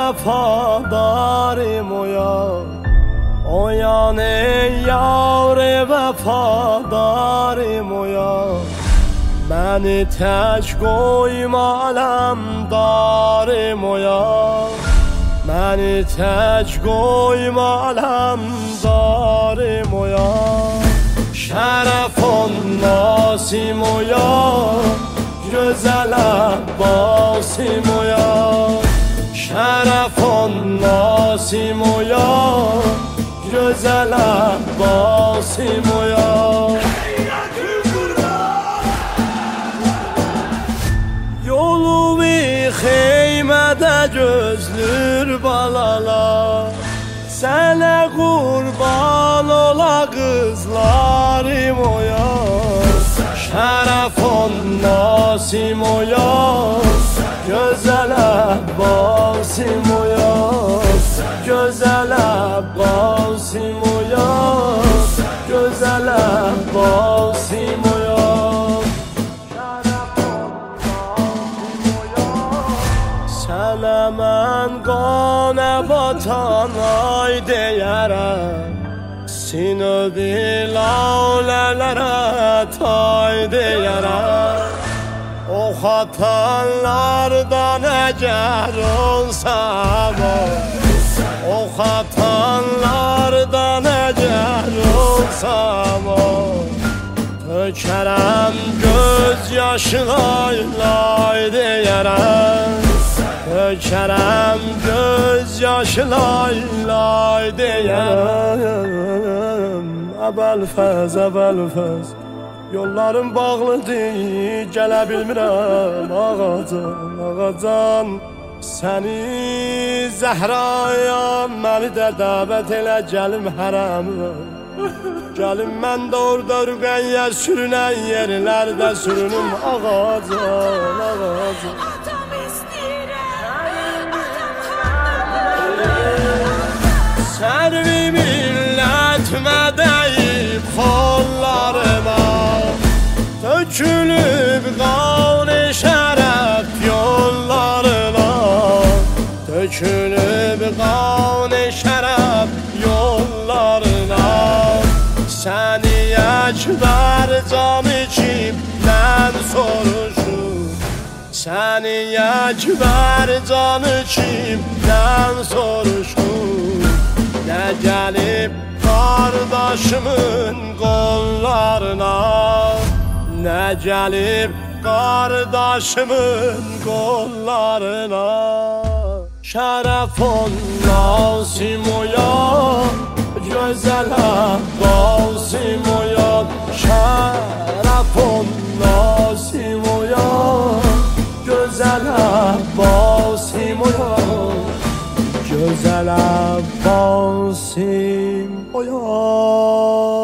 vəfadarım o yan ey yar vəfadarım o yan. Məni tək qoyma aləmdarım o yan. Məni tək qoyma aləmdarım o yan. Şərəf nasim o yan, gözəl Abbasim o yan. Şərəf nasim o yan, gözəl Abbasim o yan. Yolu xeymədə gözlür balalar, sənə qurban ola qızlarım o yan. Şərəf nasim o yan, gözəl Abbasim o yan. Gözəl Abbasim o yan, gözəl Abbasim o yan. Sənə mən qanə batan ay deyərəm, sinöbi lalələrə tay deyərəm. Ox atanlardan əgər olsam, ox atanlardan əgər olsam, tökərəm göz yaşı lay lay deyərəm. Tökərəm göz yaşı lay lay deyərəm. Əbəlfəz, əbəlfəz, yollarım bağlıdır, gələ bilmirəm ağacan, ağacan. Səni Zəhrayam, məni də dəvət elə gəlim hərəmə. Gəlim mən də orada rüqəyyə sürünən yerlərdə sürünüm ağacan, ağacan. Sərvi millət mədəyib xollarıma, tökülüb qan-ı şərəf yollarına. Tökülüb qan-ı şərəf yollarına. Səni əkbər canı kimdən soruşur? Səni əkbər canı kimdən soruşur? Nə gəlib qardaşımın qollarına, nə gəlib qardaşımın qollarına. Şərəf nasim o yan, gözəl Abbasim o yan. Şərəf nasim o yan, gözəl Abbasim o yan. Gözəl Abbasim o yan.